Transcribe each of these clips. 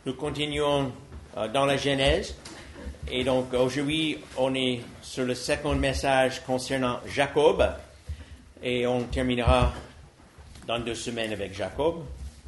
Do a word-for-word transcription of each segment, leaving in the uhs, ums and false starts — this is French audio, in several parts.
Nous continuons euh, dans la Genèse. Et donc, aujourd'hui, on est sur le second message concernant Jacob. Et on terminera dans deux semaines avec Jacob.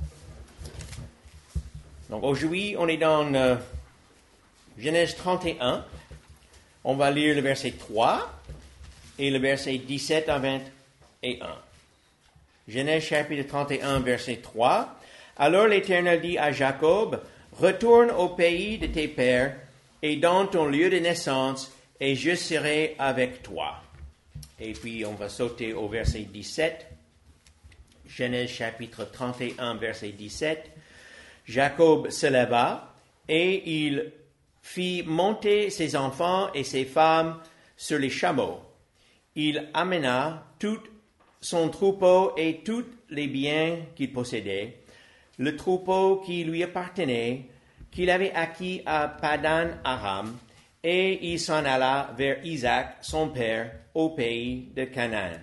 Donc, aujourd'hui, on est dans euh, Genèse trente et un. On va lire le verset trois et le verset dix-sept à vingt et un. Genèse chapitre trente et un, verset trois. Alors l'Éternel dit à Jacob, « Retourne au pays de tes pères et dans ton lieu de naissance, et je serai avec toi. » Et puis on va sauter au verset dix-sept. Genèse chapitre trente et un, verset dix-sept. Jacob se leva et il fit monter ses enfants et ses femmes sur les chameaux. Il amena tout son troupeau et tous les biens qu'il possédait, le troupeau qui lui appartenait, qu'il avait acquis à Padan Aram, et il s'en alla vers Isaac, son père, au pays de Canaan.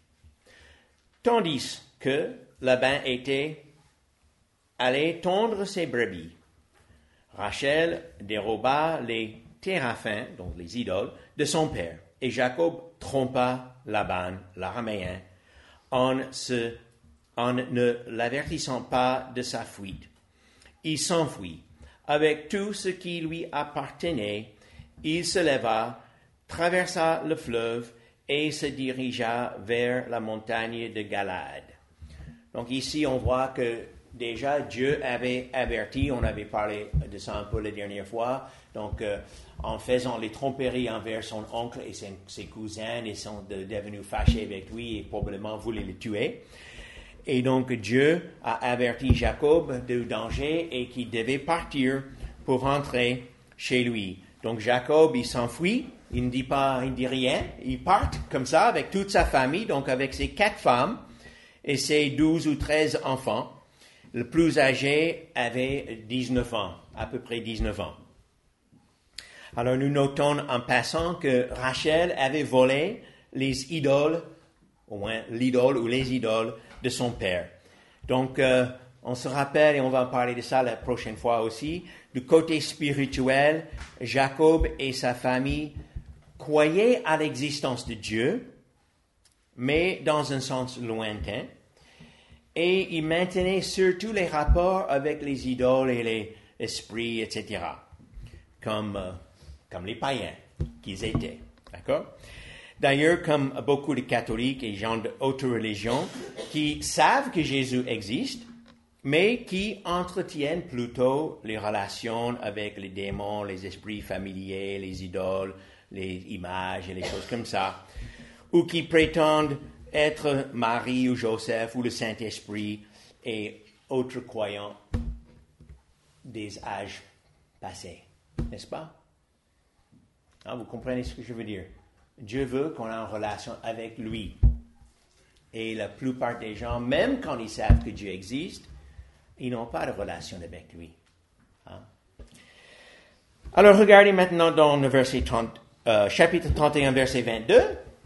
Tandis que Laban était allé tondre ses brebis, Rachel déroba les téraphins, donc les idoles, de son père, et Jacob trompa Laban, l'araméen, en, se, en ne l'avertissant pas de sa fuite. Il s'enfuit. Avec tout ce qui lui appartenait, il se leva, traversa le fleuve et se dirigea vers la montagne de Galaad. Donc ici, on voit que déjà Dieu avait averti, on avait parlé de ça un peu la dernière fois, donc euh, en faisant les tromperies envers son oncle et ses, ses cousins, ils sont de, devenus fâchés avec lui et probablement voulaient le tuer. Et donc Dieu a averti Jacob du danger et qu'il devait partir pour rentrer chez lui. Donc Jacob, il s'enfuit, il ne dit pas, il ne dit rien, il part comme ça avec toute sa famille, donc avec ses quatre femmes et ses douze ou treize enfants. Le plus âgé avait dix-neuf ans, à peu près dix-neuf ans. Alors nous notons en passant que Rachel avait volé les idoles, au moins l'idole ou les idoles de son père. Donc euh, on se rappelle, et on va en parler de ça la prochaine fois aussi, du côté spirituel, Jacob et sa famille croyaient à l'existence de Dieu, mais dans un sens lointain. Et il maintenait surtout les rapports avec les idoles et les esprits, et cetera, comme, euh, comme les païens qu'ils étaient. D'accord? D'ailleurs, comme beaucoup de catholiques et gens d'autres religions qui savent que Jésus existe, mais qui entretiennent plutôt les relations avec les démons, les esprits familiers, les idoles, les images et les choses comme ça, ou qui prétendent être Marie ou Joseph ou le Saint-Esprit et autres croyants des âges passés. N'est-ce pas? Hein, vous comprenez ce que je veux dire? Dieu veut qu'on ait une relation avec lui. Et la plupart des gens, même quand ils savent que Dieu existe, ils n'ont pas de relation avec lui. Hein? Alors regardez maintenant dans le verset trente, euh, chapitre trente et un, verset vingt-deux.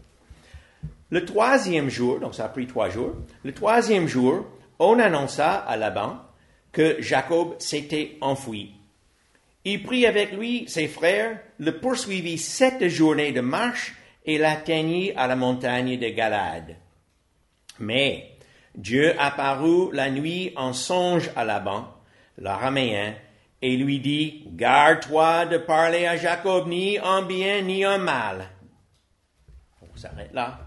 Le troisième jour, donc ça a pris trois jours, le troisième jour, on annonça à Laban que Jacob s'était enfui. Il prit avec lui ses frères, le poursuivit sept journées de marche et l'atteignit à la montagne de Galaad. Mais Dieu apparut la nuit en songe à Laban, l'araméen, et lui dit, « Garde-toi de parler à Jacob ni en bien ni en mal. » On s'arrête là.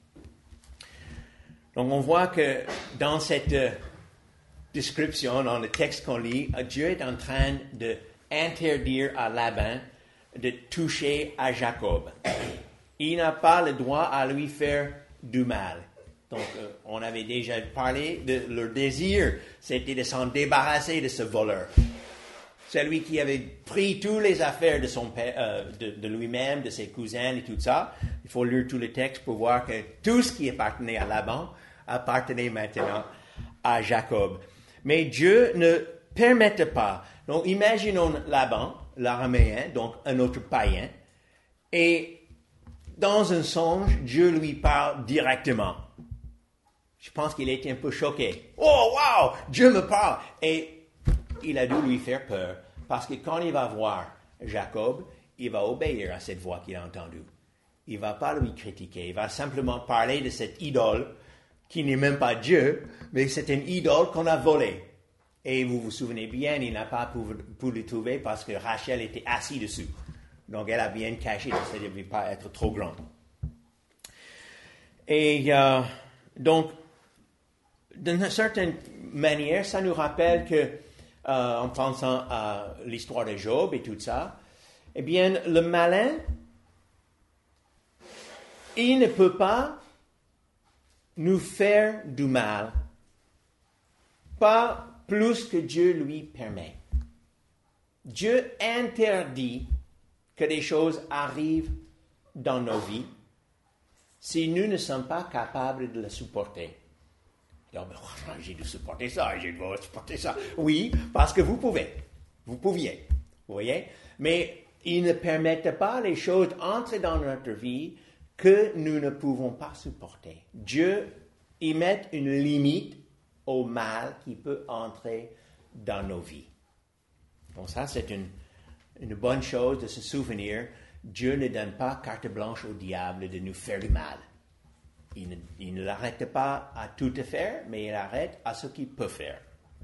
Donc, on voit que dans cette euh, description, dans le texte qu'on lit, Dieu est en train d'interdire à Laban de toucher à Jacob. Il n'a pas le droit à lui faire du mal. Donc, euh, on avait déjà parlé de leur désir, c'était de s'en débarrasser de ce voleur. Celui qui avait pris toutes les affaires de, son père, euh, de, de lui-même, de ses cousins et tout ça. Il faut lire tout le texte pour voir que tout ce qui appartenait à Laban appartenait maintenant à Jacob. Mais Dieu ne permettait pas. Donc, imaginons Laban, l'araméen, donc un autre païen, et dans un songe, Dieu lui parle directement. Je pense qu'il était un peu choqué. Oh, wow, Dieu me parle. Et il a dû lui faire peur, parce que quand il va voir Jacob, il va obéir à cette voix qu'il a entendue. Il ne va pas lui critiquer, il va simplement parler de cette idole qui n'est même pas Dieu, mais c'est une idole qu'on a volée. Et vous vous souvenez bien, il n'a pas pu, pu le trouver parce que Rachel était assise dessus. Donc elle a bien caché, ça ne devait pas être trop grand. Et euh, donc, d'une certaine manière, ça nous rappelle que, euh, en pensant à l'histoire de Job et tout ça, eh bien, le malin, il ne peut pas nous faire du mal, pas plus que Dieu lui permet. Dieu interdit que des choses arrivent dans nos vies si nous ne sommes pas capables de le supporter. Donc, j'ai dû supporter ça, j'ai dû supporter ça. Oui, parce que vous pouvez. Vous pouviez. Vous voyez? Mais il ne permet pas les choses d'entrer dans notre vie que nous ne pouvons pas supporter. Dieu y met une limite au mal qui peut entrer dans nos vies. Donc ça, c'est une, une bonne chose de se souvenir. Dieu ne donne pas carte blanche au diable de nous faire du mal. Il ne, il ne l'arrête pas à tout faire, mais il arrête à ce qu'il peut faire.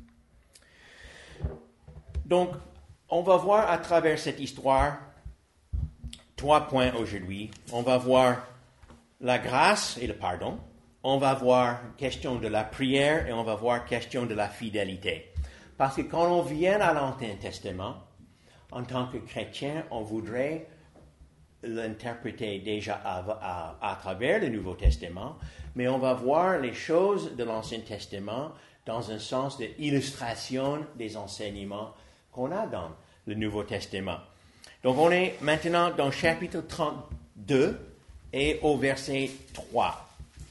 Donc, on va voir à travers cette histoire trois points aujourd'hui. On va voir la grâce et le pardon. On va voir question de la prière et on va voir question de la fidélité. Parce que quand on vient à l'Ancien Testament, en tant que chrétien, on voudrait l'interpréter déjà à, à, à travers le Nouveau Testament, mais on va voir les choses de l'Ancien Testament dans un sens d'illustration des enseignements qu'on a dans le Nouveau Testament. Donc on est maintenant dans le chapitre trente-deux et au verset trois.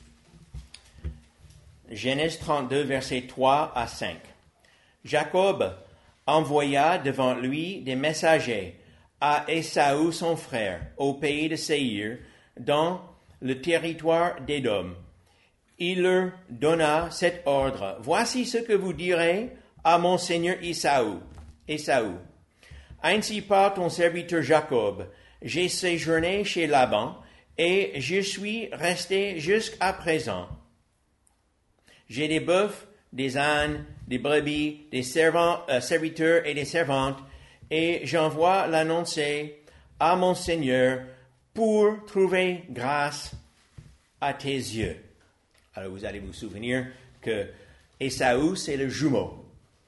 Genèse trente-deux, versets trois à cinq. Jacob envoya devant lui des messagers à Ésaü son frère, au pays de Séir, dans le territoire d'Édom. Il leur donna cet ordre. Voici ce que vous direz à mon seigneur Ésaü. Ésaü. Ainsi part ton serviteur Jacob. J'ai séjourné chez Laban et je suis resté jusqu'à présent. J'ai des bœufs, des ânes, des brebis, des servants, euh, serviteurs et des servantes, et j'envoie l'annoncer à mon Seigneur pour trouver grâce à tes yeux. Alors vous allez vous souvenir que Ésaü, c'est le jumeau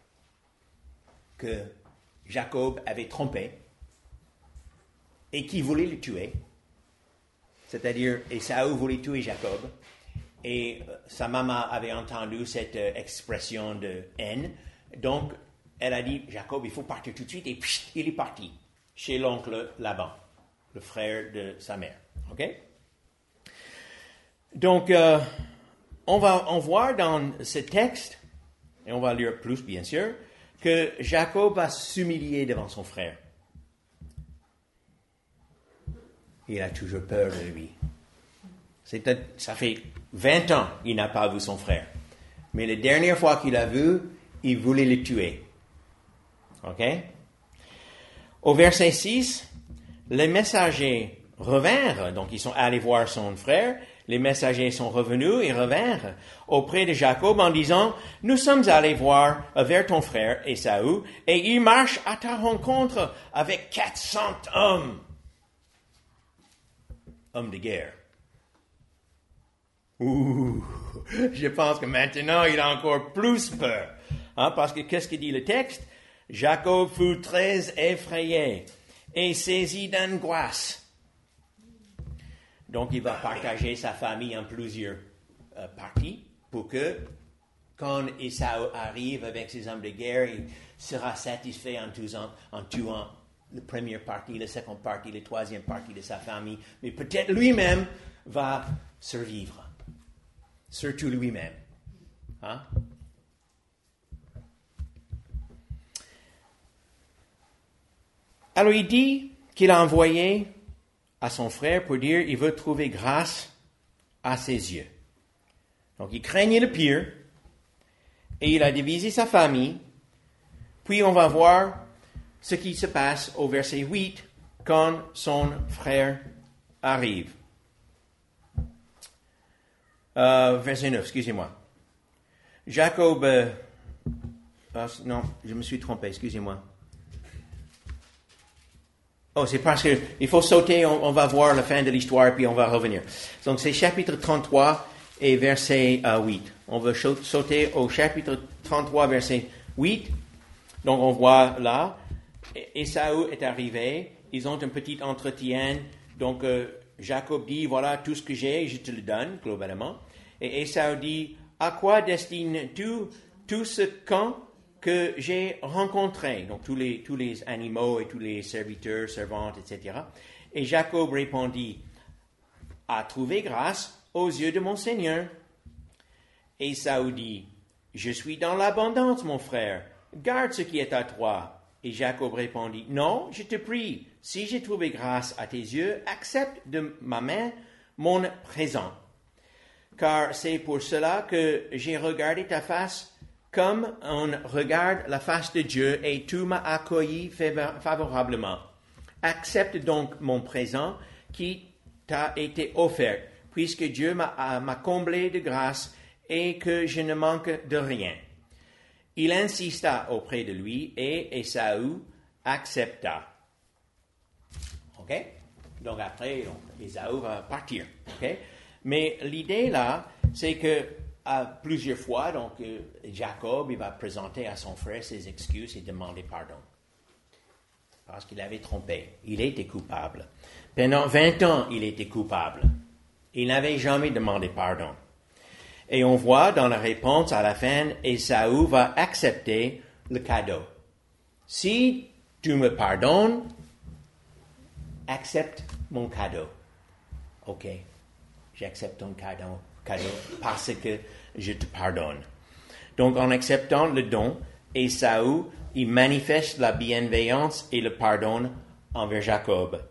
que Jacob avait trompé et qui voulait le tuer. C'est-à-dire, Ésaü voulait tuer Jacob. Et sa maman avait entendu cette euh, expression de haine. Donc, elle a dit, Jacob, il faut partir tout de suite. Et pfft, il est parti chez l'oncle Laban, le frère de sa mère. OK? Donc, euh, on va on voit dans ce texte, et on va lire plus bien sûr, que Jacob va s'humilier devant son frère. Il a toujours peur de lui. C'est, ça fait vingt ans qu'il n'a pas vu son frère. Mais la dernière fois qu'il l'a vu, il voulait le tuer. OK? Au verset six, les messagers revinrent, donc ils sont allés voir son frère, les messagers sont revenus et revinrent auprès de Jacob en disant, nous sommes allés voir vers ton frère Ésaü, et il marche à ta rencontre avec quatre cents hommes. Hommes de guerre. Ouh, je pense que maintenant, il a encore plus peur. Hein, parce que qu'est-ce que dit le texte? Jacob fut très effrayé et saisi d'angoisse. Donc, il va partager sa famille en plusieurs euh, parties pour que, quand Ésaü arrive avec ses hommes de guerre, il sera satisfait en tuant, en tuant la première partie, la seconde partie, la troisième partie de sa famille. Mais peut-être lui-même va survivre. Surtout lui-même. Hein? Alors il dit qu'il a envoyé à son frère pour dire qu'il veut trouver grâce à ses yeux. Donc il craignait le pire et il a divisé sa famille. Puis on va voir ce qui se passe au verset huit quand son frère arrive. Euh, verset neuf, excusez-moi. Jacob... Euh, ah, non, je me suis trompé, excusez-moi. Oh, c'est parce que il faut sauter, on, on va voir la fin de l'histoire, puis on va revenir. Donc, c'est chapitre trente-trois et verset euh, huit. On va sauter au chapitre trente-trois, verset huit. Donc, on voit là, Ésaü est arrivé, ils ont un petit entretien. Donc, euh, Jacob dit, voilà tout ce que j'ai, je te le donne, globalement. Et Ésaü dit, à quoi destines-tu tout ce camp que j'ai rencontré, donc tous les, tous les animaux et tous les serviteurs, servantes, et cetera. Et Jacob répondit, à trouver grâce aux yeux de mon Seigneur. Et Ésaü dit, je suis dans l'abondance, mon frère, garde ce qui est à toi. Et Jacob répondit, non, je te prie, si j'ai trouvé grâce à tes yeux, accepte de ma main mon présent. Car c'est pour cela que j'ai regardé ta face comme on regarde la face de Dieu, et tu m'as accueilli favorablement. Accepte donc mon présent qui t'a été offert, puisque Dieu m'a, m'a comblé de grâce et que je ne manque de rien. Il insista auprès de lui et Ésaü accepta. OK? Donc après, donc, Ésaü va partir. OK? Mais l'idée là, c'est que à plusieurs fois, donc euh, Jacob il va présenter à son frère ses excuses et demander pardon. Parce qu'il avait trompé. Il était coupable. Pendant vingt ans, il était coupable. Il n'avait jamais demandé pardon. Et on voit dans la réponse à la fin, Ésaü va accepter le cadeau. Si tu me pardonnes, accepte mon cadeau. OK, j'accepte ton cadeau. cadeau parce que je te pardonne. Donc, en acceptant le don, Ésaü, il manifeste la bienveillance et le pardon envers Jacob.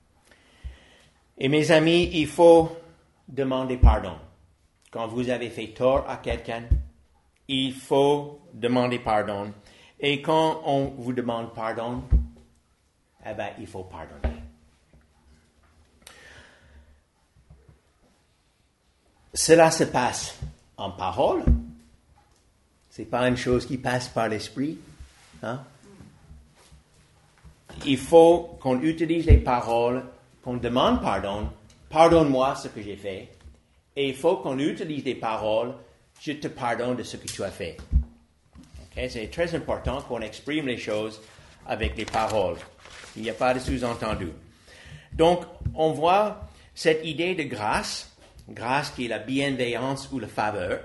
Et mes amis, il faut demander pardon. Quand vous avez fait tort à quelqu'un, il faut demander pardon. Et quand on vous demande pardon, eh bien, il faut pardonner. Cela se passe en parole. Ce n'est pas une chose qui passe par l'esprit. Hein? Il faut qu'on utilise les paroles, qu'on demande pardon. Pardonne-moi ce que j'ai fait. Et il faut qu'on utilise les paroles. Je te pardonne de ce que tu as fait. Okay? C'est très important qu'on exprime les choses avec les paroles. Il n'y a pas de sous-entendu. Donc, on voit cette idée de grâce. Grâce qui est la bienveillance ou la faveur.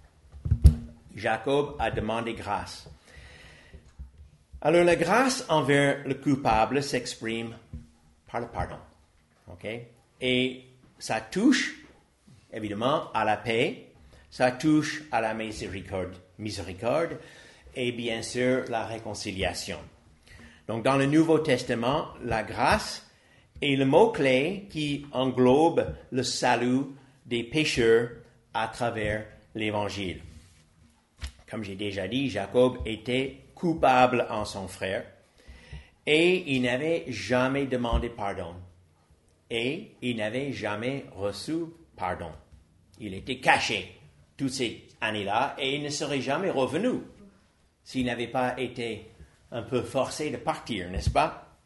Jacob a demandé grâce. Alors la grâce envers le coupable s'exprime par le pardon. Okay? Et ça touche évidemment à la paix, ça touche à la miséricorde, miséricorde et bien sûr la réconciliation. Donc dans le Nouveau Testament, la grâce est le mot-clé qui englobe le salut des pécheurs à travers l'Évangile. Comme j'ai déjà dit, Jacob était coupable en son frère et il n'avait jamais demandé pardon et il n'avait jamais reçu pardon. Il était caché toutes ces années-là et il ne serait jamais revenu s'il n'avait pas été un peu forcé de partir, n'est-ce pas?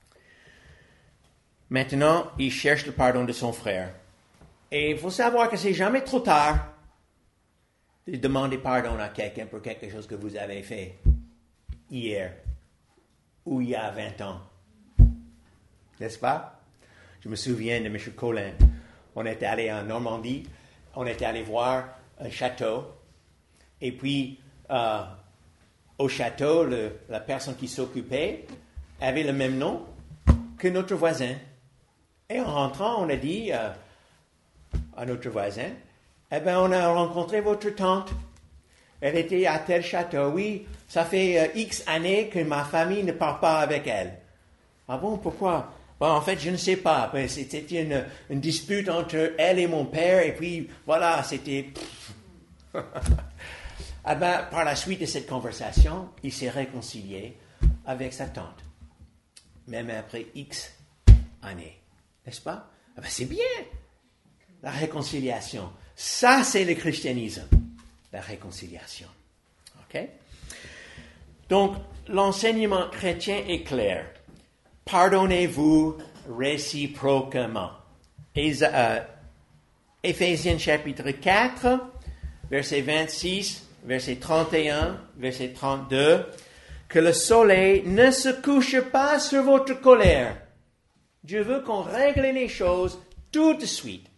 Maintenant, il cherche le pardon de son frère. Et il faut savoir que c'est jamais trop tard de demander pardon à quelqu'un pour quelque chose que vous avez fait hier ou il y a vingt ans. N'est-ce pas? Je me souviens de M. Colin. On était allé en Normandie, on était allé voir un château. Et puis, euh, au château, le, la personne qui s'occupait avait le même nom que notre voisin. Et en rentrant, on a dit... Euh, à notre voisin, eh bien, on a rencontré votre tante. Elle était à tel château. Oui, ça fait euh, X années que ma famille ne parle pas avec elle. Ah bon, pourquoi? Bon, en fait, je ne sais pas. C'était une, une dispute entre elle et mon père, et puis, voilà, c'était... ah ben, par la suite de cette conversation, il s'est réconcilié avec sa tante, même après X années, n'est-ce pas? Ah ben, c'est bien, la réconciliation. Ça, c'est le christianisme, la réconciliation. OK? Donc, l'enseignement chrétien est clair. Pardonnez-vous réciproquement. Et, euh, Éphésiens chapitre quatre, verset vingt-six, verset trente et un, verset trente-deux, que le soleil ne se couche pas sur votre colère. Dieu veut qu'on règle les choses tout de suite.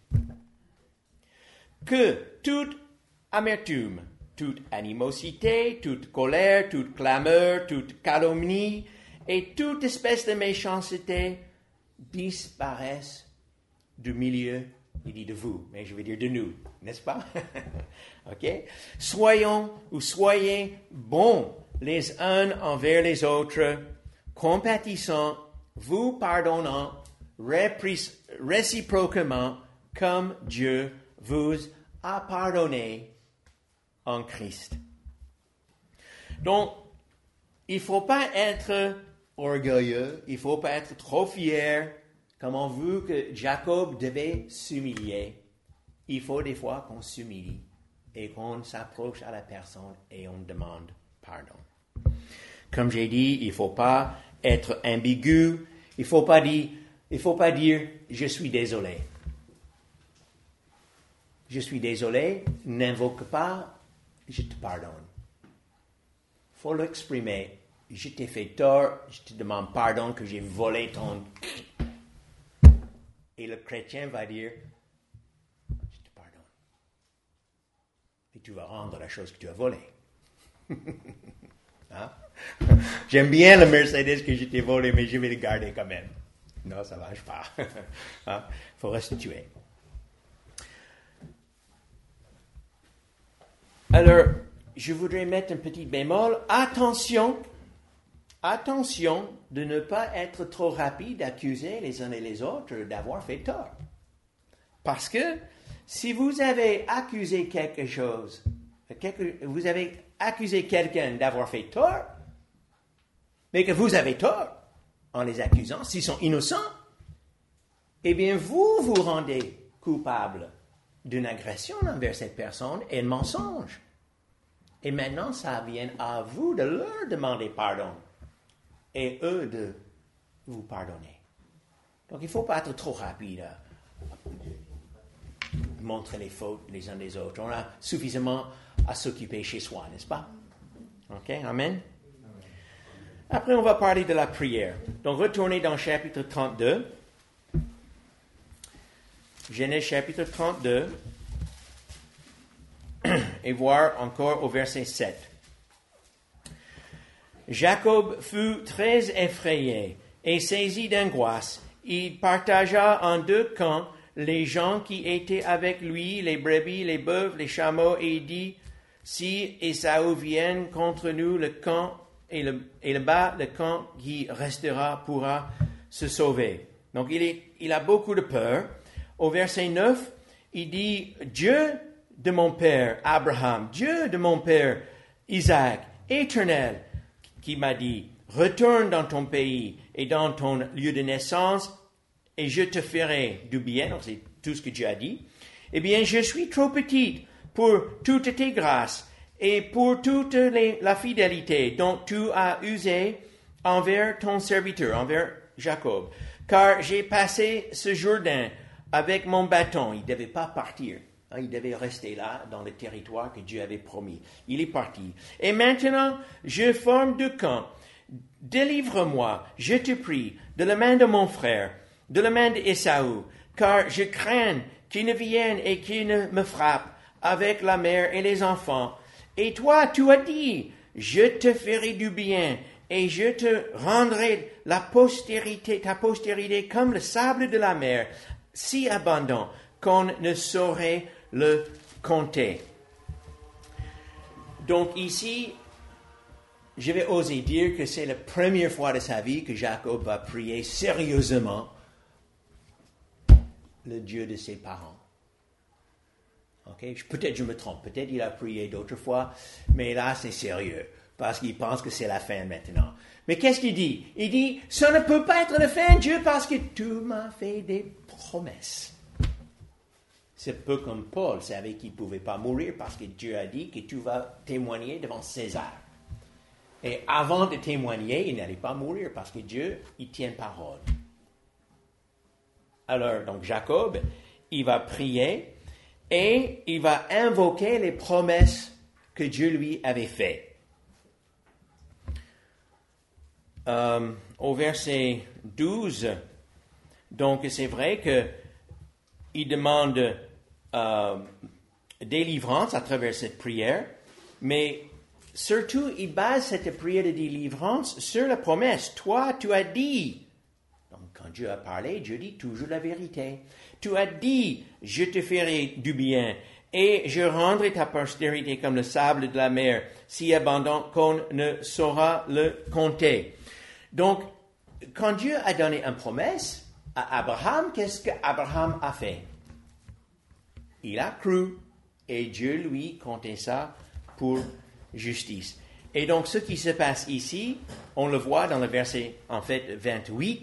Que toute amertume, toute animosité, toute colère, toute clameur, toute calomnie et toute espèce de méchanceté disparaissent du milieu, il dit de vous, mais je veux dire de nous, n'est-ce pas? OK? Soyons ou soyez bons les uns envers les autres, compatissants, vous pardonnant répri- réciproquement comme Dieu vous a pardonné en Christ. Donc, il ne faut pas être orgueilleux, il ne faut pas être trop fier, comme on veut que Jacob devait s'humilier. Il faut des fois qu'on s'humilie et qu'on s'approche à la personne et on demande pardon. Comme j'ai dit, il ne faut pas être ambigu, il ne faut pas dire, il faut pas dire « je suis désolé ». Je suis désolé, n'invoque pas « je te pardonne ». Il faut l'exprimer. Je t'ai fait tort, je te demande pardon que j'ai volé ton... Et le chrétien va dire « je te pardonne ». Et tu vas rendre la chose que tu as volée. Hein? J'aime bien le Mercedes que je t'ai volé, mais je vais le garder quand même. Non, ça ne marche pas. Hein? Il faut restituer. Alors, je voudrais mettre un petit bémol. Attention, attention de ne pas être trop rapide d'accuser les uns et les autres d'avoir fait tort. Parce que si vous avez accusé quelque chose, quelque, vous avez accusé quelqu'un d'avoir fait tort, mais que vous avez tort en les accusant, s'ils sont innocents, eh bien vous vous rendez coupable d'une agression envers cette personne et un mensonge. Et maintenant, ça vient à vous de leur demander pardon et eux de vous pardonner. Donc, il ne faut pas être trop rapide à montrer les fautes les uns des autres. On a suffisamment à s'occuper chez soi, n'est-ce pas? OK, amen. Après, on va parler de la prière. Donc, retournez dans chapitre trente-deux. Genèse chapitre trente-deux. Et voir encore au verset sept. Jacob fut très effrayé et saisi d'angoisse. Il partagea en deux camps les gens qui étaient avec lui, les brebis, les bœufs, les chameaux, et il dit, si Ésaü vient contre nous, le camp et le, et le bas, le camp qui restera pourra se sauver. Donc il, est, il a beaucoup de peur. Au verset neuf, il dit, Dieu de mon père Abraham, Dieu de mon père Isaac, éternel, qui m'a dit, retourne dans ton pays et dans ton lieu de naissance, et je te ferai du bien. Donc, c'est tout ce que Dieu a dit. Eh bien, je suis trop petite pour toutes tes grâces et pour toute les, la fidélité dont tu as usé envers ton serviteur, envers Jacob, car j'ai passé ce Jourdain avec mon bâton. Il ne devait pas partir. Il devait rester là, dans le territoire que Dieu avait promis. Il est parti. Et maintenant, je forme deux camps. Délivre-moi, je te prie, de la main de mon frère, de la main d'Ésaü, car je crains qu'il ne vienne et qu'il ne me frappe avec la mère et les enfants. Et toi, tu as dit, je te ferai du bien et je te rendrai la postérité, ta postérité comme le sable de la mer, si abondant qu'on ne saurait le compter. Donc ici, je vais oser dire que c'est la première fois de sa vie que Jacob va prier sérieusement le Dieu de ses parents. Okay? Peut-être je me trompe, peut-être il a prié d'autres fois, mais là c'est sérieux, parce qu'il pense que c'est la fin maintenant. Mais qu'est-ce qu'il dit? Il dit, ça ne peut pas être la fin, Dieu, parce que tu m'as fait des promesses. C'est un peu comme Paul savait qu'il ne pouvait pas mourir parce que Dieu a dit que tu vas témoigner devant César. Et avant de témoigner, il n'allait pas mourir parce que Dieu, il tient parole. Alors, donc Jacob, il va prier et il va invoquer les promesses que Dieu lui avait faites. Euh, au verset douze, donc c'est vrai qu'il demande euh, délivrance à travers cette prière, mais surtout il base cette prière de délivrance sur la promesse. Toi, tu as dit. Donc quand Dieu a parlé, Dieu dit toujours la vérité. Tu as dit, je te ferai du bien et je rendrai ta postérité comme le sable de la mer, si abondant qu'on ne saura le compter. Donc, quand Dieu a donné une promesse à Abraham, qu'est-ce qu'Abraham a fait? Il a cru et Dieu lui comptait ça pour justice. Et donc, ce qui se passe ici, on le voit dans le verset, en fait, vingt-huit.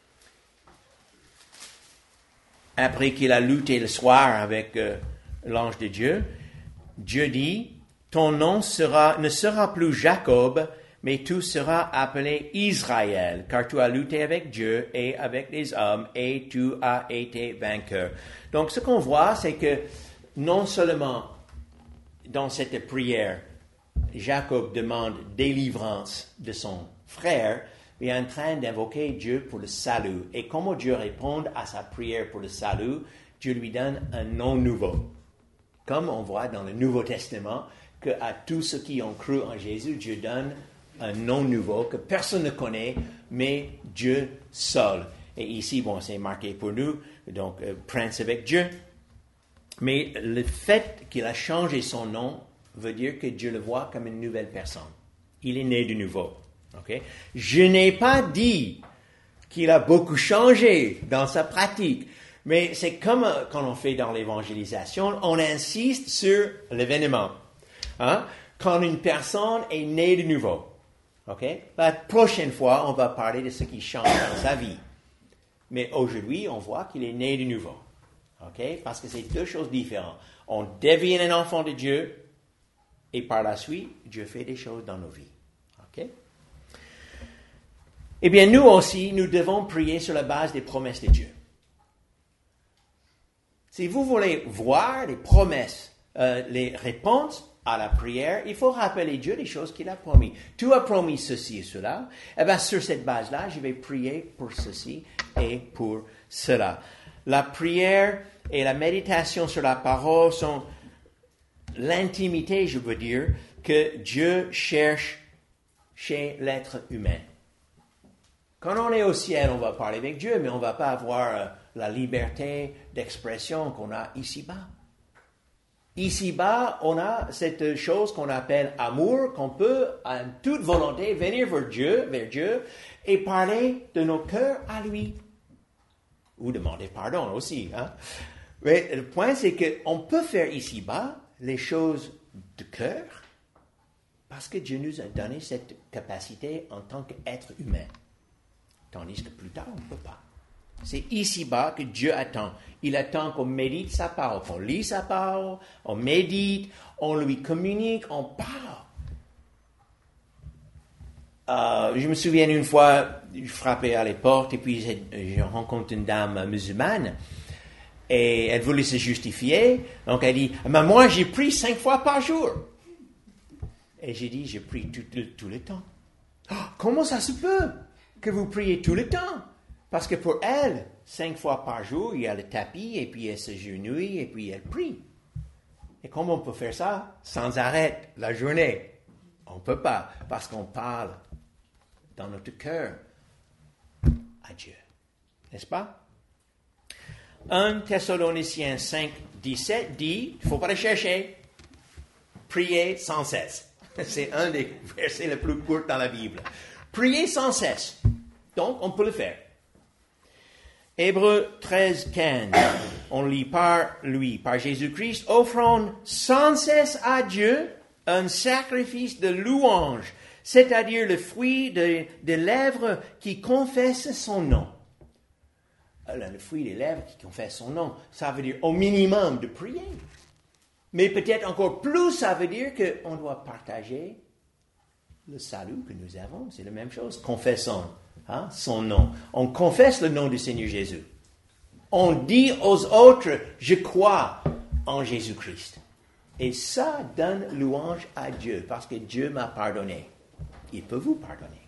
Après qu'il a lutté le soir avec euh, l'ange de Dieu, Dieu dit, ton nom sera, ne sera plus Jacob, mais tu seras appelé Israël, car tu as lutté avec Dieu et avec les hommes, et tu as été vainqueur. Donc, ce qu'on voit, c'est que non seulement dans cette prière, Jacob demande délivrance de son frère, mais il est en train d'invoquer Dieu pour le salut. Et comment Dieu répond à sa prière pour le salut, Dieu lui donne un nom nouveau. Comme on voit dans le Nouveau Testament, qu'à tous ceux qui ont cru en Jésus, Dieu donne un nom nouveau que personne ne connaît, mais Dieu seul. Et ici, bon, c'est marqué pour nous, donc euh, prince avec Dieu. Mais le fait qu'il a changé son nom veut dire que Dieu le voit comme une nouvelle personne. Il est né de nouveau. Okay? Je n'ai pas dit qu'il a beaucoup changé dans sa pratique, mais c'est comme euh, quand on fait dans l'évangélisation, on insiste sur l'événement. Hein? Quand une personne est née de nouveau. Okay? La prochaine fois, on va parler de ce qui change dans sa vie. Mais aujourd'hui, on voit qu'il est né de nouveau. Okay? Parce que c'est deux choses différentes. On devient un enfant de Dieu et par la suite, Dieu fait des choses dans nos vies. Okay? Eh bien, nous aussi, nous devons prier sur la base des promesses de Dieu. Si vous voulez voir les promesses, euh, les réponses à la prière, il faut rappeler Dieu des choses qu'il a promis. Tu as promis ceci et cela. Eh bien, sur cette base-là, je vais prier pour ceci et pour cela. La prière et la méditation sur la parole sont l'intimité, je veux dire, que Dieu cherche chez l'être humain. Quand on est au ciel, on va parler avec Dieu, mais on ne va pas avoir euh, la liberté d'expression qu'on a ici-bas. Ici-bas, on a cette chose qu'on appelle amour, qu'on peut, en toute volonté, venir vers Dieu, vers Dieu et parler de nos cœurs à lui. Ou demander pardon aussi. Hein? Mais le point, c'est qu'on peut faire ici-bas les choses de cœur parce que Dieu nous a donné cette capacité en tant qu'être humain. Tandis que plus tard, on ne peut pas. C'est ici-bas que Dieu attend. Il attend qu'on médite sa parole, qu'on lit sa parole, on médite, on lui communique, on parle. Euh, je me souviens une fois, je frappais à la porte et puis je rencontre une dame musulmane et elle voulait se justifier. Donc elle dit, mais moi j'ai prié cinq fois par jour. Et j'ai dit, je prie tout, tout, tout le temps. Oh, comment ça se peut que vous priez tout le temps? Parce que pour elle, cinq fois par jour, il y a le tapis, et puis elle se genouille, et puis elle prie. Et comment on peut faire ça sans arrêt la journée? On ne peut pas, parce qu'on parle dans notre cœur à Dieu. N'est-ce pas? un Thessaloniciens cinq, dix-sept dit, il ne faut pas le chercher, priez sans cesse. C'est un des versets les plus courts dans la Bible. Priez sans cesse. Donc, on peut le faire. Hébreux treize, quinze. on lit par lui, par Jésus-Christ, offrant sans cesse à Dieu un sacrifice de louange, c'est-à-dire le fruit de, des lèvres qui confessent son nom. Alors, le fruit des lèvres qui confessent son nom, ça veut dire au minimum de prier. Mais peut-être encore plus, ça veut dire qu'on doit partager le salut que nous avons. C'est la même chose. Confessons hein, son nom. On confesse le nom du Seigneur Jésus. On dit aux autres, je crois en Jésus-Christ. Et ça donne louange à Dieu, parce que Dieu m'a pardonné. Il peut vous pardonner.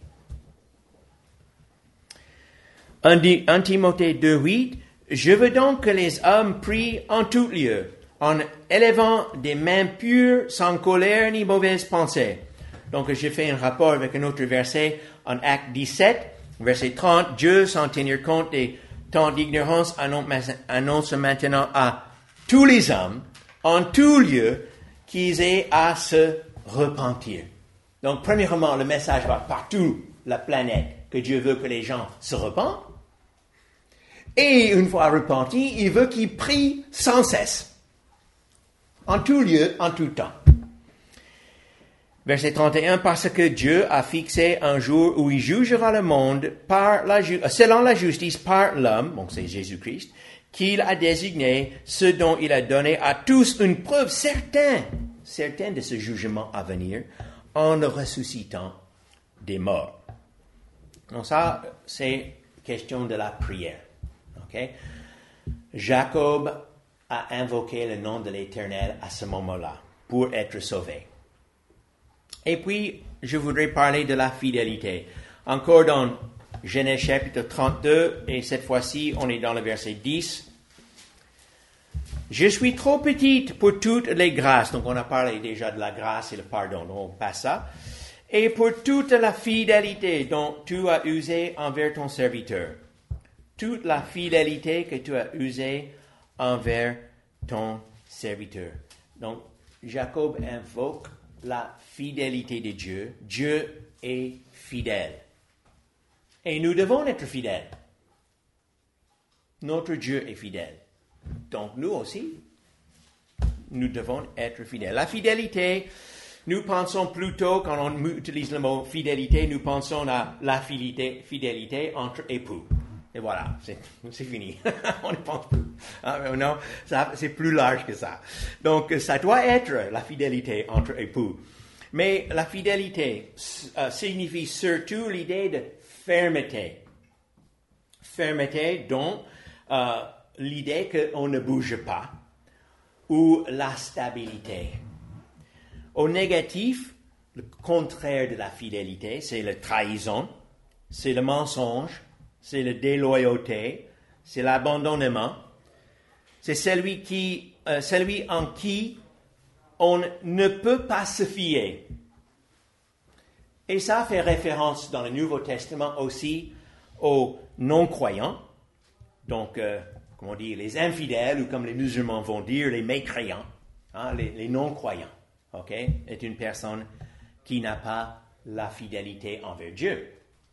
un Timothée deux, huit, je veux donc que les hommes prient en tout lieu, en élevant des mains pures, sans colère ni mauvaise pensée. Donc, j'ai fait un rapport avec un autre verset en Actes dix-sept, verset trente. Dieu, sans tenir compte des temps d'ignorance, annonce maintenant à tous les hommes, en tout lieu, qu'ils aient à se repentir. Donc, premièrement, le message va partout la planète, que Dieu veut que les gens se repentent. Et une fois repentis, il veut qu'ils prient sans cesse. En tout lieu, en tout temps. Verset trente et un, parce que Dieu a fixé un jour où il jugera le monde par la ju- selon la justice par l'homme, donc c'est Jésus-Christ, qu'il a désigné, ce dont il a donné à tous une preuve certaine, certaine de ce jugement à venir, en le ressuscitant des morts. Donc ça, c'est question de la prière. Okay? Jacob a invoqué le nom de l'Éternel à ce moment-là pour être sauvé. Et puis, je voudrais parler de la fidélité. Encore dans Genèse chapitre trente-deux, et cette fois-ci, on est dans le verset dix. Je suis trop petite pour toutes les grâces. Donc, on a parlé déjà de la grâce et le pardon. Donc, on passe ça. Et pour toute la fidélité dont tu as usé envers ton serviteur. Toute la fidélité que tu as usée envers ton serviteur. Donc, Jacob invoque la fidélité de Dieu. Dieu est fidèle. Et nous devons être fidèles. Notre Dieu est fidèle. Donc, nous aussi, nous devons être fidèles. La fidélité, nous pensons plutôt, quand on utilise le mot fidélité, nous pensons à la fidélité, fidélité entre époux. Et voilà, c'est, c'est fini. On ne pense plus. Ah, non, ça, c'est plus large que ça. Donc, ça doit être la fidélité entre époux. Mais la fidélité euh, signifie surtout l'idée de fermeté. Fermeté, donc, euh, l'idée qu'on ne bouge pas, ou la stabilité. Au négatif, le contraire de la fidélité, c'est la trahison, c'est le mensonge, c'est la déloyauté, c'est l'abandonnement, c'est celui, qui, euh, celui en qui on ne peut pas se fier. Et ça fait référence dans le Nouveau Testament aussi aux non-croyants, donc, euh, comment dire, les infidèles, ou comme les musulmans vont dire, les mécréants, hein, les, les non-croyants, ok, est une personne qui n'a pas la fidélité envers Dieu.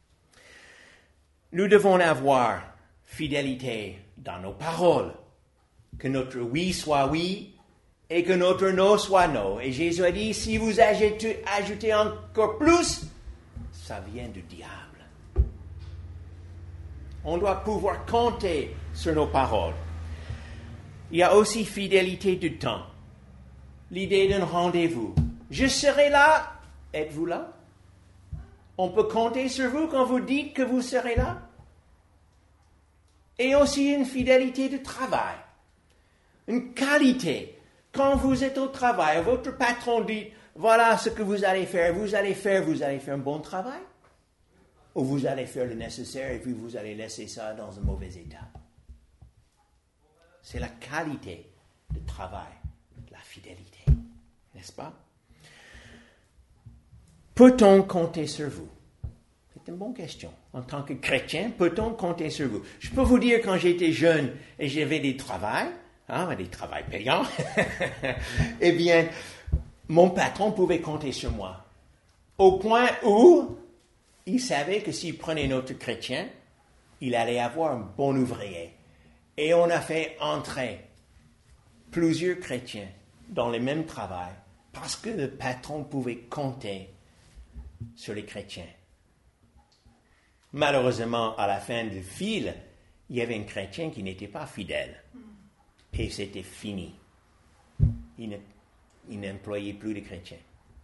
Nous devons avoir fidélité dans nos paroles, que notre oui soit oui et que notre non soit non. Et Jésus a dit, si vous ajoutez, ajoutez encore plus, ça vient du diable. On doit pouvoir compter sur nos paroles. Il y a aussi fidélité du temps. L'idée d'un rendez-vous. Je serai là. Êtes-vous là? On peut compter sur vous quand vous dites que vous serez là. Et aussi une fidélité de travail. Une qualité. Quand vous êtes au travail, votre patron dit, voilà ce que vous allez faire. Vous allez faire, vous allez faire un bon travail. Ou vous allez faire le nécessaire et puis vous allez laisser ça dans un mauvais état. C'est la qualité de travail, la fidélité. N'est-ce pas? Peut-on compter sur vous? C'est une bonne question. En tant que chrétien, peut-on compter sur vous? Je peux vous dire, quand j'étais jeune et j'avais des travails, hein, des travails payants, eh bien, mon patron pouvait compter sur moi. Au point où il savait que s'il prenait notre chrétien, il allait avoir un bon ouvrier. Et on a fait entrer plusieurs chrétiens dans le même travail parce que le patron pouvait compter sur les chrétiens. Malheureusement, à la fin du fil, il y avait un chrétien qui n'était pas fidèle. Et c'était fini. Il, ne, il n'employait plus de chrétiens.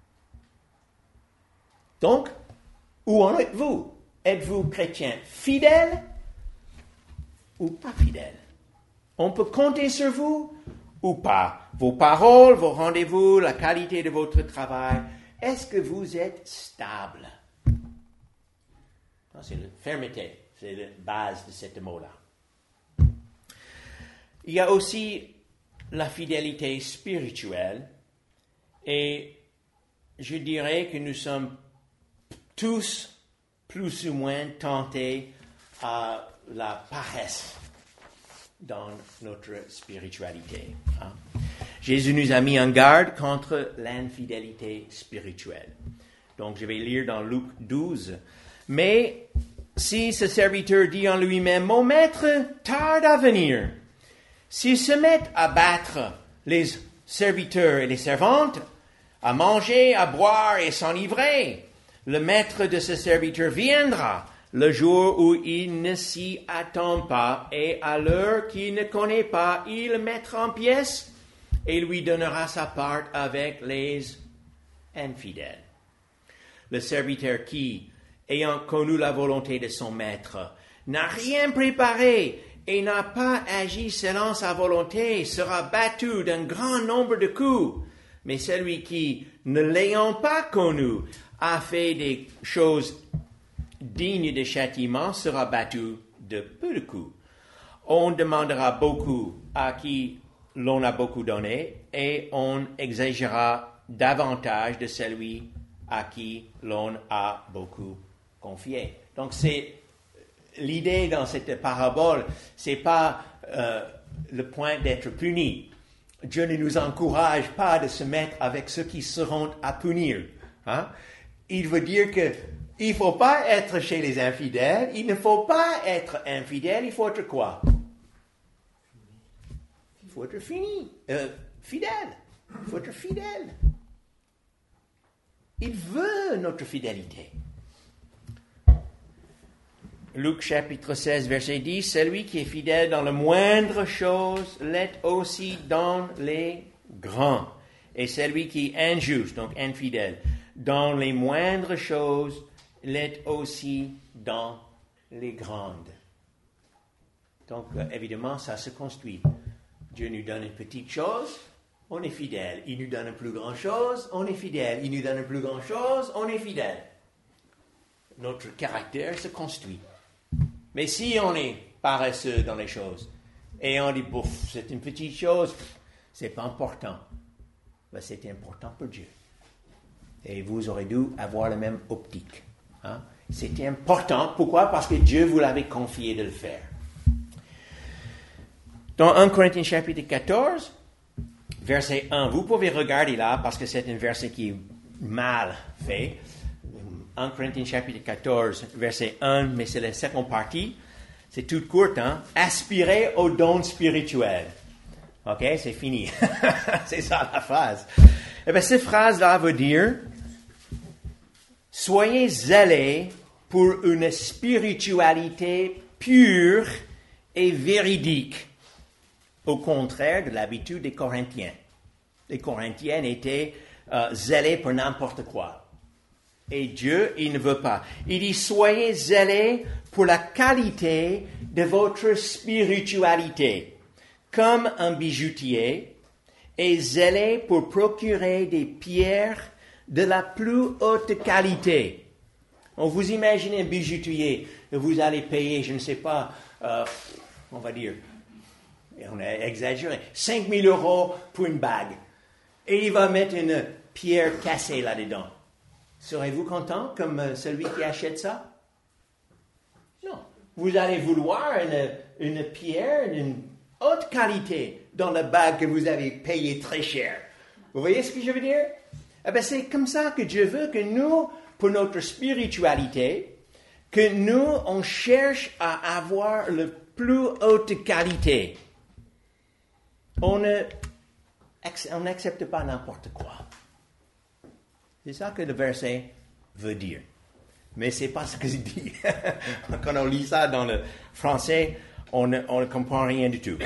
Donc, où en êtes-vous? Êtes-vous chrétien fidèle ou pas fidèle? On peut compter sur vous ou pas? Vos paroles, vos rendez-vous, la qualité de votre travail, est-ce que vous êtes stable? C'est la fermeté, c'est la base de ce mot-là. Il y a aussi la fidélité spirituelle et je dirais que nous sommes tous plus ou moins tentés à la paresse dans notre spiritualité. Hein? Jésus nous a mis en garde contre l'infidélité spirituelle. Donc je vais lire dans Luc douze. Mais si ce serviteur dit en lui-même, « Mon maître tarde à venir », s'il se met à battre les serviteurs et les servantes, à manger, à boire et s'enivrer, le maître de ce serviteur viendra le jour où il ne s'y attend pas et à l'heure qu'il ne connaît pas, il le mettra en pièces et lui donnera sa part avec les infidèles. Le serviteur qui, ayant connu la volonté de son maître, n'a rien préparé et n'a pas agi selon sa volonté, sera battu d'un grand nombre de coups. Mais celui qui, ne l'ayant pas connu, a fait des choses dignes de châtiment, sera battu de peu de coups. On demandera beaucoup à qui l'on a beaucoup donné, et on exigera davantage de celui à qui l'on a beaucoup confié. Donc c'est l'idée dans cette parabole, c'est pas euh, le point d'être puni. Dieu ne nous encourage pas de se mettre avec ceux qui seront à punir. Hein? Il veut dire que il ne faut pas être chez les infidèles, il ne faut pas être infidèle, il faut être quoi? Il faut être fini, euh, fidèle. Il faut être fidèle. Il veut notre fidélité. Luc chapitre seize, verset dix, « Celui qui est fidèle dans la moindre chose l'est aussi dans les grands. Et celui qui est injuste, donc infidèle, dans les moindres choses l'est aussi dans les grandes. » Donc, évidemment, ça se construit. Dieu nous donne une petite chose, on est fidèle. Il nous donne une plus grande chose, on est fidèle. Il nous donne une plus grande chose, on est fidèle. Notre caractère se construit. Mais si on est paresseux dans les choses, et on dit, bouf, c'est une petite chose, c'est pas important. Ben, c'est important pour Dieu. Et vous aurez dû avoir la même optique. Hein? C'était important. Pourquoi? Parce que Dieu vous l'avait confié de le faire. Dans un Corinthiens chapitre quatorze, verset un, vous pouvez regarder là, parce que c'est un verset qui est mal fait. un Corinthiens chapitre quatorze, verset un, mais c'est la seconde partie. C'est toute courte, hein? Aspirez aux dons spirituels. OK? C'est fini. C'est ça la phrase. Eh bien, cette phrase-là veut dire, soyez zélés pour une spiritualité pure et véridique. Au contraire de l'habitude des Corinthiens. Les Corinthiens étaient euh, zélés pour n'importe quoi. Et Dieu, il ne veut pas. Il dit, soyez zélés pour la qualité de votre spiritualité, comme un bijoutier est zélé pour procurer des pierres de la plus haute qualité. Donc, vous imaginez un bijoutier, vous allez payer, je ne sais pas, euh, on va dire, on a exagéré, cinq mille euros pour une bague. Et il va mettre une pierre cassée là-dedans. Serez-vous content comme celui qui achète ça? Non. Vous allez vouloir une, une pierre d'une haute qualité dans la bague que vous avez payée très cher. Vous voyez ce que je veux dire? Eh bien, c'est comme ça que Dieu veut que nous, pour notre spiritualité, que nous, on cherche à avoir la plus haute qualité. On ne, on n'accepte pas n'importe quoi. C'est ça que le verset veut dire. Mais c'est pas ce que je dis. Quand on lit ça dans le français, on ne, on ne comprend rien du tout.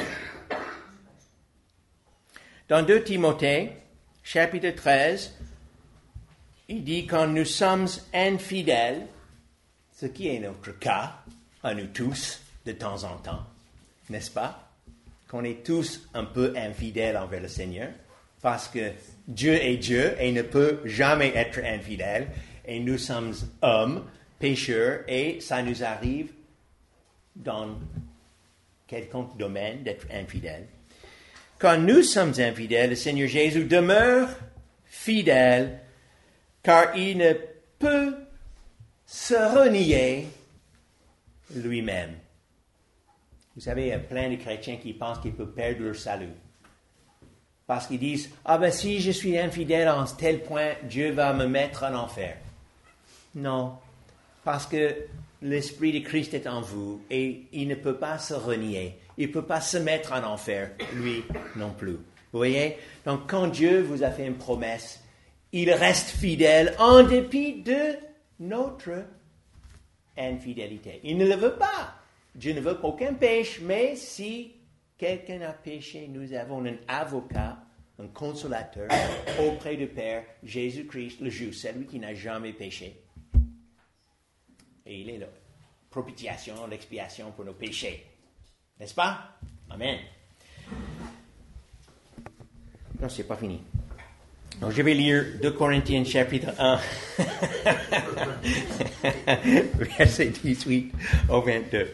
Dans deux Timothée, chapitre treize, il dit quand nous sommes infidèles, ce qui est notre cas, à nous tous, de temps en temps, n'est-ce pas? Qu'on est tous un peu infidèles envers le Seigneur, parce que Dieu est Dieu et ne peut jamais être infidèle, et nous sommes hommes, pécheurs, et ça nous arrive dans quelconque domaine d'être infidèles. Quand nous sommes infidèles, le Seigneur Jésus demeure fidèle, car il ne peut se renier lui-même. Vous savez, il y a plein de chrétiens qui pensent qu'ils peuvent perdre leur salut. Parce qu'ils disent, ah ben si je suis infidèle en tel point, Dieu va me mettre en enfer. Non, parce que l'Esprit de Christ est en vous et il ne peut pas se renier. Il ne peut pas se mettre en enfer, lui non plus. Vous voyez? Donc quand Dieu vous a fait une promesse, il reste fidèle en dépit de notre infidélité. Il ne le veut pas. Dieu ne veut qu'aucun péche, mais si quelqu'un a péché, nous avons un avocat, un consolateur auprès du Père, Jésus-Christ, le juste, celui qui n'a jamais péché. Et il est la propitiation, l'expiation pour nos péchés. N'est-ce pas? Amen. Non, c'est pas fini. Donc, je vais lire deux Corinthiens chapitre un, verset dix-huit au vingt-deux.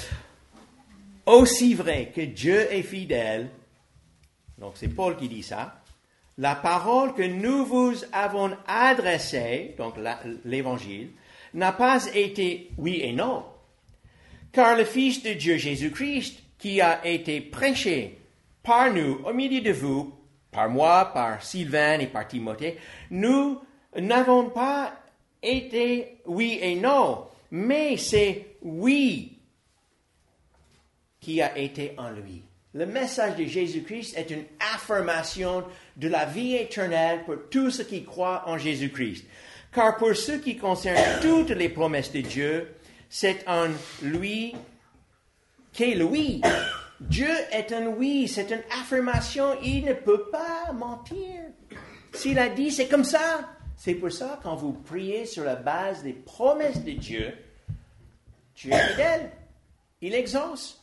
Aussi vrai que Dieu est fidèle, donc c'est Paul qui dit ça, la parole que nous vous avons adressée, donc la, l'évangile, n'a pas été oui et non. Car le Fils de Dieu Jésus-Christ, qui a été prêché par nous au milieu de vous, par moi, par Sylvain et par Timothée, nous n'avons pas été oui et non, mais c'est oui qui a été en lui. Le message de Jésus-Christ est une affirmation de la vie éternelle pour tous ceux qui croient en Jésus-Christ. Car pour ceux qui concernent toutes les promesses de Dieu, c'est en lui qu'est le oui. Dieu est un oui, c'est une affirmation, il ne peut pas mentir. S'il a dit, c'est comme ça. C'est pour ça, quand vous priez sur la base des promesses de Dieu, Dieu est fidèle, il exauce.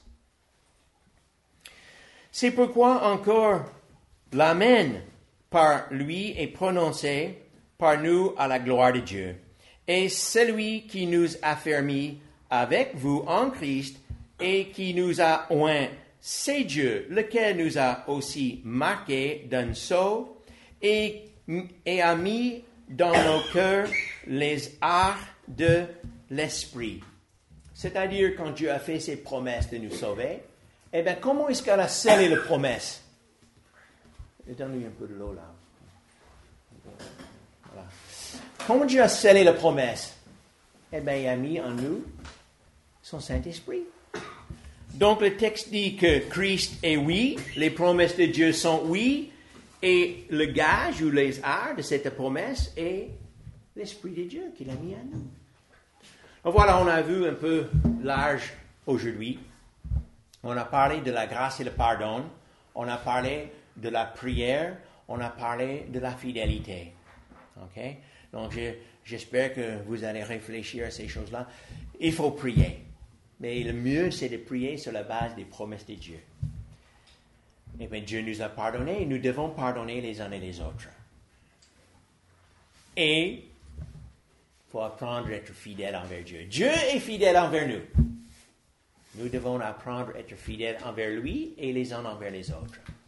C'est pourquoi encore l'Amen par lui est prononcé par nous à la gloire de Dieu. Et celui qui nous a fermis avec vous en Christ et qui nous a oint, c'est Dieu, lequel nous a aussi marqués d'un sceau et, et a mis dans nos cœurs les arts de l'Esprit. C'est-à-dire, quand Dieu a fait ses promesses de nous sauver, eh bien, comment est-ce qu'elle a scellé la promesse? Donne-lui un peu de l'eau là. Voilà. Comment Dieu a scellé la promesse? Eh bien, il a mis en nous son Saint-Esprit. Donc, le texte dit que Christ est oui, les promesses de Dieu sont oui, et le gage ou les arts de cette promesse est l'Esprit de Dieu qu'il a mis en nous. Donc voilà, on a vu un peu large aujourd'hui. On a parlé de la grâce et le pardon. On a parlé de la prière. On a parlé de la fidélité. OK? Donc, je, j'espère que vous allez réfléchir à ces choses-là. Il faut prier. Mais le mieux, c'est de prier sur la base des promesses de Dieu. Et bien, Dieu nous a pardonné et nous devons pardonner les uns et les autres. Et il faut apprendre à être fidèle envers Dieu. Dieu est fidèle envers nous. Nous devons apprendre à être fidèles envers lui et les uns envers les autres.